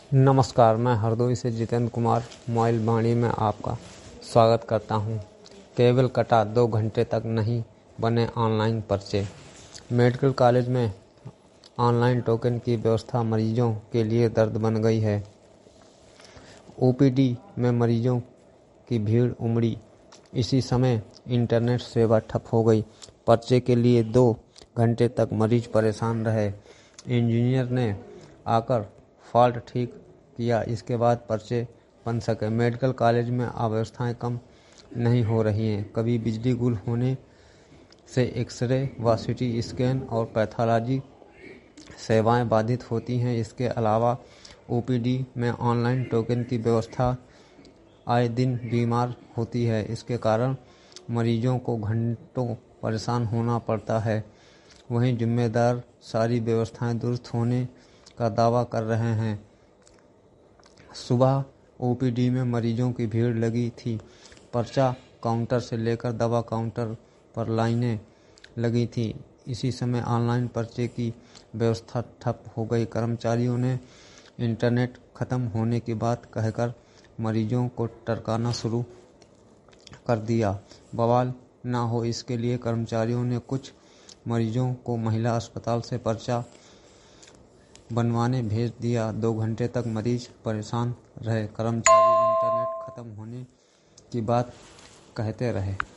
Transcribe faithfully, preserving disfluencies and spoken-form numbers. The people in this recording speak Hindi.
नमस्कार, मैं हरदोई से जितेंद्र कुमार मोबाइल वाणी में आपका स्वागत करता हूं। केबल कटा, दो घंटे तक नहीं बने ऑनलाइन पर्चे। मेडिकल कॉलेज में ऑनलाइन टोकन की व्यवस्था मरीजों के लिए दर्द बन गई है। ओपीडी में मरीजों की भीड़ उमड़ी। इसी समय इंटरनेट सेवा ठप हो गई। पर्चे के लिए दो घंटे तक मरीज परेशान रहे। इंजीनियर ने आकर फॉल्ट ठीक किया, इसके बाद पर्चे बन सके। मेडिकल कॉलेज में अव्यवस्थाएं कम नहीं हो रही हैं। कभी बिजली गुल होने से एक्सरे व सीटी स्कैन और पैथोलॉजी सेवाएं बाधित होती हैं। इसके अलावा ओपीडी में ऑनलाइन टोकन की व्यवस्था आए दिन बीमार होती है। इसके कारण मरीजों को घंटों परेशान होना पड़ता है। वहीं जिम्मेदार सारी व्यवस्थाएं दुरुस्त होने का दावा कर रहे हैं। सुबह ओपीडी में मरीजों की भीड़ लगी थी। पर्चा काउंटर से लेकर दवा काउंटर पर लाइनें लगी थी। इसी समय ऑनलाइन पर्चे की व्यवस्था ठप हो गई। कर्मचारियों ने इंटरनेट खत्म होने की बात कहकर मरीजों को टरकाना शुरू कर दिया। बवाल ना हो इसके लिए कर्मचारियों ने कुछ मरीजों को महिला अस्पताल से पर्चा बनवाने भेज दिया। दो घंटे तक मरीज परेशान रहे। कर्मचारी इंटरनेट खत्म होने की बात कहते रहे।